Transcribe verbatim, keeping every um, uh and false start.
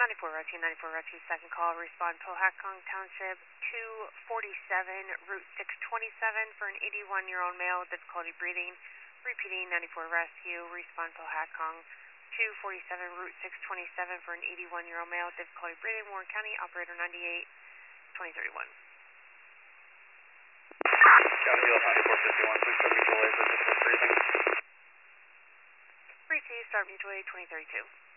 ninety-four Rescue, ninety-four Rescue, second call, respond Pohatcong Township, two forty-seven, Route six twenty-seven for an eighty-one-year-old male with difficulty breathing. Repeating, ninety-four Rescue, respond Pohatcong, two forty-seven, Route six twenty-seven for an eighty-one-year-old male with difficulty breathing. Warren County, operator ninety-eight, twenty thirty-one. County Field ninety-four fifty-one, please start mutual aid for difficult breathing. Receive, start mutual aid twenty thirty-two.